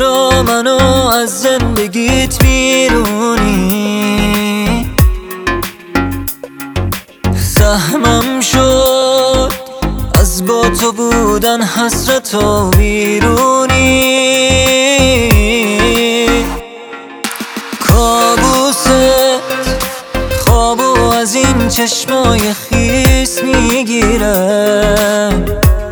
چرا منو از زندگیت بیرونی؟ زحمم شد از با تو بودن، حسرت و بیرونی. کابوست خوابو از این چشمای خیس میگیرم،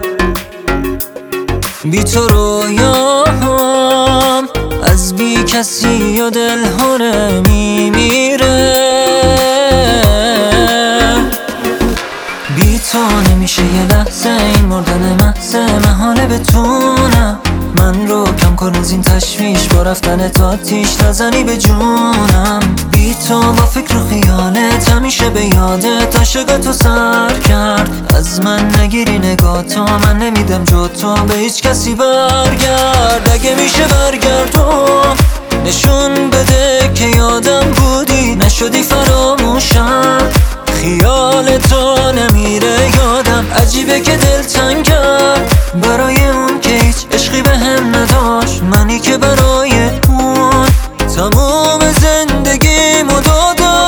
بی تو رویام از بی کسی و دلهونه میمیره. بی تو نمیشه یه لحظه این مردن محض محاله بتونم من رو کم کن از این تشویش، با رفتن تا آتیش نزنی به جونم. بی تو با فکر و خیالت همیشه به یادت عاشق تو سر کرد. از من نگیری نگاه تو، من نمیدم جو تو به هیچ کسی برگرد. اگه میشه برگردم نشون بده که یادم بودی، نشدی فراموشم. خیال تو نمیره یادم، عجیبه که دل تنگم برای اون که هیچ عشقی به هم نداشت. منی که برای اون تموم زندگیمو دادم.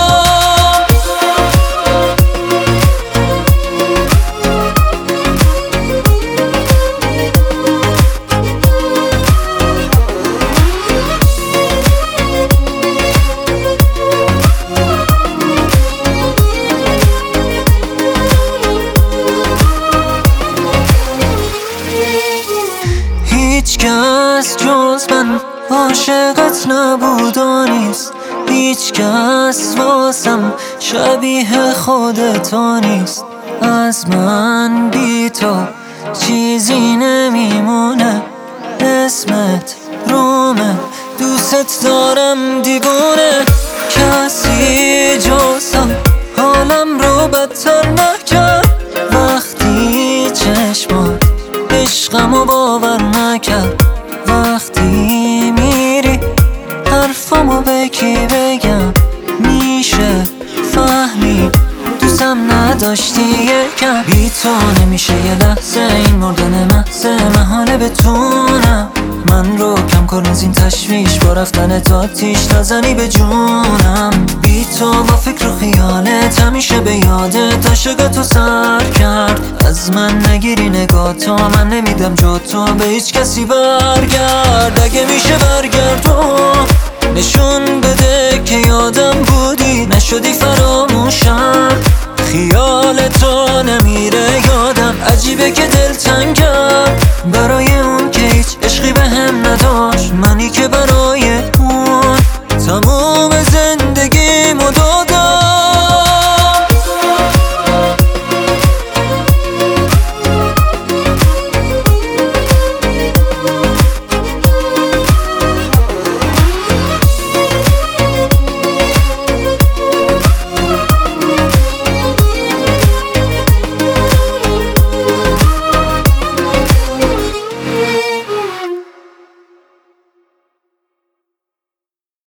هیچ کس جز من عاشقت نبود و نیست، هیچ کس واسم شبیه خودت نیست. از من بی تو چیزی نمیمونه، اسمت رومه، دوست دارم دیوونه. کسی جزم حالم رو بدتر نکرد، وقتی چشمات عشقمو باور نکرد. وقتی میری حرفمو به کی بگم، میشه فهمید دوستم نداشتی یکم. بی تو نمیشه یه لحظه این مردن محض محاله بتونم من رو کم کن از این تشویش، با رفتن تا آتیش نزنی به جونم. بی تو با فکر و خیالت همیشه به یادت عاشق تو سر کرد. از من نگیری نگاه تو، من نمیدم جو تو به هیچ کسی برگرد. اگه میشه برگردم نشون بده که یادم بودی، نشدی فراموشم.